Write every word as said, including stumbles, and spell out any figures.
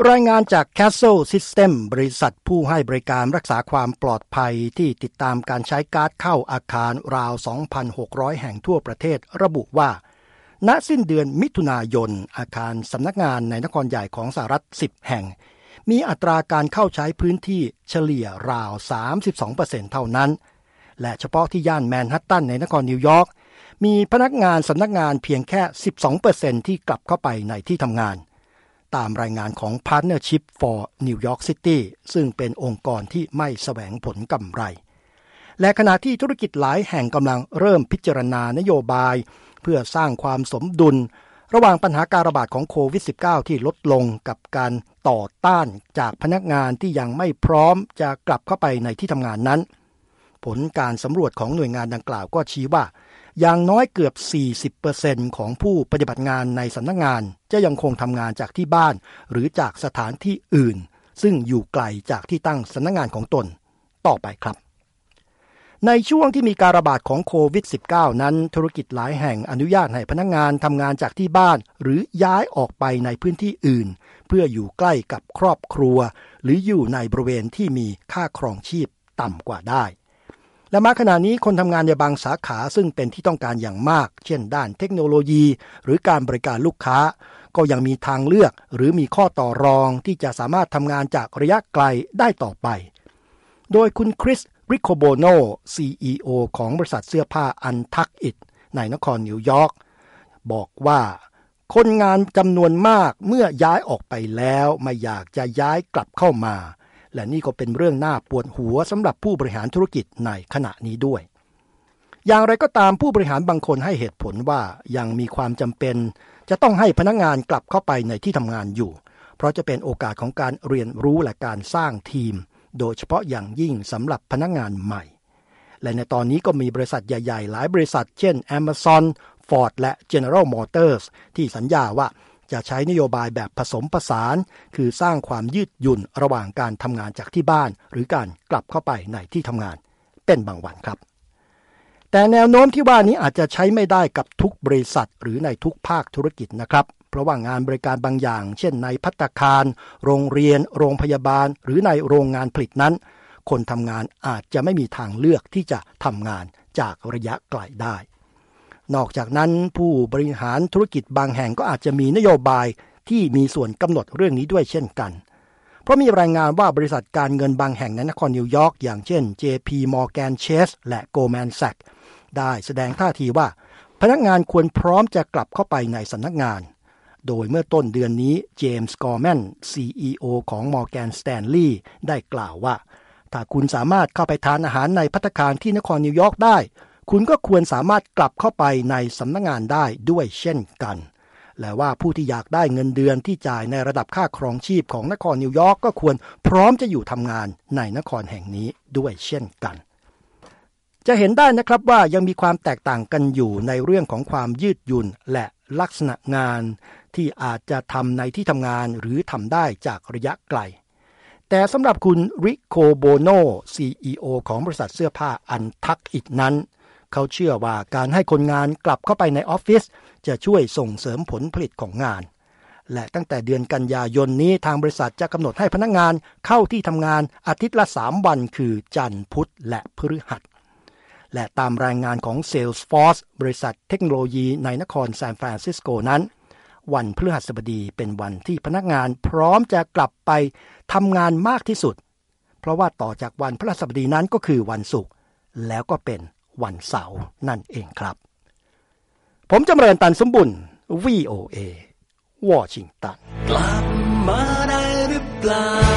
รายงานจาก Castle System บริษัทผู้ให้บริการรักษาความปลอดภัยที่ติดตามการใช้ก๊าซเข้าอาคารราว สองพันหกร้อย แห่งทั่วประเทศระบุว่าณสิ้นเดือนมิถุนายนอาคารสำนักงานในนครใหญ่ของสหรัฐสิบแห่งมีอัตราการเข้าใช้พื้นที่เฉลี่ยราว สามสิบสองเปอร์เซ็นต์ เท่านั้นและเฉพาะที่ย่านแมนฮัตตันในนครนิวยอร์กมีพนักงานสำนักงานเพียงแค่ สิบสองเปอร์เซ็นต์ ที่กลับเข้าไปในที่ทำงานตามรายงานของ Partnership for New York City ซึ่งเป็นองค์กรที่ไม่แสวงผลกำไรและขณะที่ธุรกิจหลายแห่งกำลังเริ่มพิจารณานโยบายเพื่อสร้างความสมดุลระหว่างปัญหาการระบาดของโควิด สิบเก้า ที่ลดลงกับการต่อต้านจากพนักงานที่ยังไม่พร้อมจะกลับเข้าไปในที่ทำงานนั้นผลการสำรวจของหน่วยงานดังกล่าวก็ชี้ว่าอย่างน้อยเกือบ สี่สิบเปอร์เซ็นต์ ของผู้ปฏิบัติงานในสำนักงานจะยังคงทำงานจากที่บ้านหรือจากสถานที่อื่นซึ่งอยู่ไกลจากที่ตั้งสำนักงานของตนต่อไปครับในช่วงที่มีการระบาดของโควิด สิบเก้า นั้นธุรกิจหลายแห่งอนุญาตให้พนักงานทำงานจากที่บ้านหรือย้ายออกไปในพื้นที่อื่นเพื่ออยู่ใกล้กับครอบครัวหรืออยู่ในบริเวณที่มีค่าครองชีพต่ำกว่าได้และมาขณะนี้คนทำงานในบางสาขาซึ่งเป็นที่ต้องการอย่างมากเช่นด้านเทคโนโลยีหรือการบริการลูกค้าก็ยังมีทางเลือกหรือมีข้อต่อรองที่จะสามารถทำงานจากระยะไกลได้ต่อไปโดยคุณคริสริโคโบโน ซี อี โอ ของบริษัทเสื้อผ้า Untuckit ในนครนิวยอร์กบอกว่าคนงานจำนวนมากเมื่อย้ายออกไปแล้วไม่อยากจะย้ายกลับเข้ามาและนี่ก็เป็นเรื่องน่าปวดหัวสำหรับผู้บริหารธุรกิจในขณะนี้ด้วยอย่างไรก็ตามผู้บริหารบางคนให้เหตุผลว่ายังมีความจำเป็นจะต้องให้พนักงานกลับเข้าไปในที่ทำงานอยู่เพราะจะเป็นโอกาสของการเรียนรู้และการสร้างทีมโดยเฉพาะอย่างยิ่งสำหรับพนักงานใหม่และในตอนนี้ก็มีบริษัทใหญ่ๆหลายบริษัทเช่น Amazon, Ford และ General Motors ที่สัญญาว่าจะใช้นโยบายแบบผสมผสานคือสร้างความยืดหยุ่นระหว่างการทำงานจากที่บ้านหรือการกลับเข้าไปในที่ทำงานเป็นบางวันครับแต่แนวโน้มที่ว่านี้อาจจะใช้ไม่ได้กับทุกบริษัทหรือในทุกภาคธุรกิจนะครับเพราะว่างานบริการบางอย่างเช่นในภัตตาคารโรงเรียนโรงพยาบาลหรือในโรงงานผลิตนั้นคนทำงานอาจจะไม่มีทางเลือกที่จะทำงานจากระยะไกลได้นอกจากนั้นผู้บริหารธุรกิจบางแห่งก็อาจจะมีนโยบายที่มีส่วนกำหนดเรื่องนี้ด้วยเช่นกันเพราะมีรายงานว่าบริษัทการเงินบางแห่งในนครนิวยอร์กอย่างเช่น เจ พี Morgan Chase และ Goldman Sachs ได้แสดงท่าทีว่าพนักงานควรพร้อมจะกลับเข้าไปในสำนักงานโดยเมื่อต้นเดือนนี้เจมส์ กอร์แมน ซี อี โอ ของ Morgan Stanley ได้กล่าวว่าถ้าคุณสามารถเข้าไปทานอาหารในภัตตาคารที่นครนิวยอร์กได้คุณก็ควรสามารถกลับเข้าไปในสำนักงานได้ด้วยเช่นกันและว่าผู้ที่อยากได้เงินเดือนที่จ่ายในระดับค่าครองชีพของนครนิวยอร์กก็ควรพร้อมจะอยู่ทำงานในนครแห่งนี้ด้วยเช่นกันจะเห็นได้นะครับว่ายังมีความแตกต่างกันอยู่ในเรื่องของความยืดหยุ่นและลักษณะงานที่อาจจะทำในที่ทำงานหรือทำได้จากระยะไกลแต่สำหรับคุณริโคโบโน ซี อี โอ ของบริษัทเสื้อผ้า Untuckit นั้นเขาเชื่อว่าการให้คนงานกลับเข้าไปในออฟฟิศจะช่วยส่งเสริมผลผลิตของงานและตั้งแต่เดือนกันยายนนี้ทางบริษัทจะกำหนดให้พนักงานเข้าที่ทำงานอาทิตย์ละสามวันคือจันทร์พุธและพฤหัสและตามรายงานของ Salesforce บริษัทเทคโนโลยีในนครซานฟรานซิสโกนั้นวันพฤหัสบดีเป็นวันที่พนักงานพร้อมจะกลับไปทำงานมากที่สุดเพราะว่าต่อจากวันพฤหัสบดีนั้นก็คือวันศุกร์แล้วก็เป็นวันเสาร์นั่นเองครับผมจำเริญตันสมบุญ วี โอ เอ วอชิงตันกลับมาได้หรือเปล่า